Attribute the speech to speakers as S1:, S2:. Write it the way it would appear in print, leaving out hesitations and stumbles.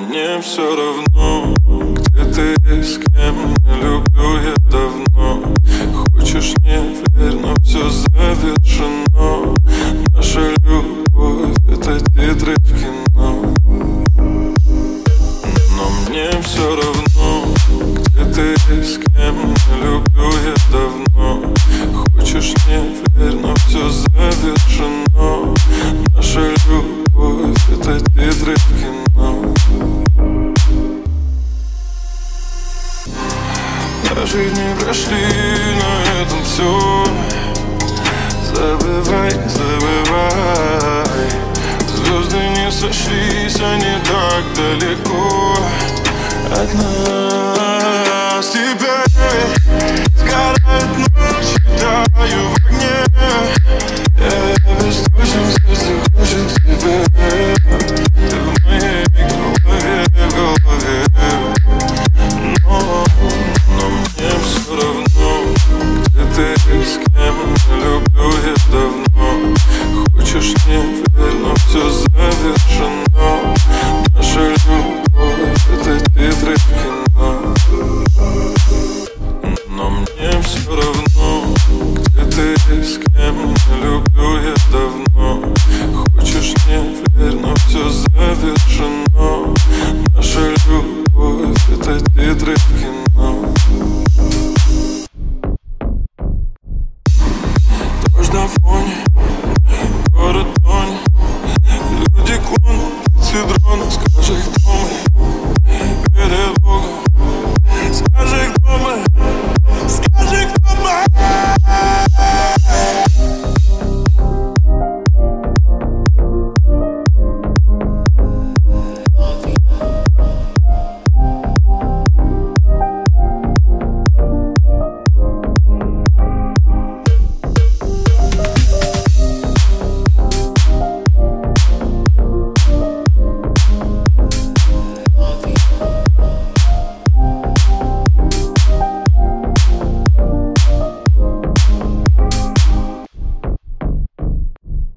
S1: мне все равно, где ты и с кем. Не люблю я давно. Хочешь, не верь, но все завершено. Наша любовь — это титры в кино. Но мне все равно, где ты и с кем. Не люблю я давно. Хочешь, не верь, но все завершено. Наша любовь — это титры в кино. Наши дни прошли, на этом все. Забывай, забывай. Звезды не сошлись, они так далеко от нас. Теперь сгорает ночь, таю в огне. Я беспечен, сердце хочет к тебе. Ты в моей голове, в голове. Но мне все равно, где ты и с кем. Не люблю я давно. Хочешь, не верь, но все завершено. Наша любовь — это титры в кино. Но мне все равно, где ты и с кем. Не люблю я давно. Хочешь, не верь, но все завершено. Наша любовь — это титры в кино. Дождь на фоне,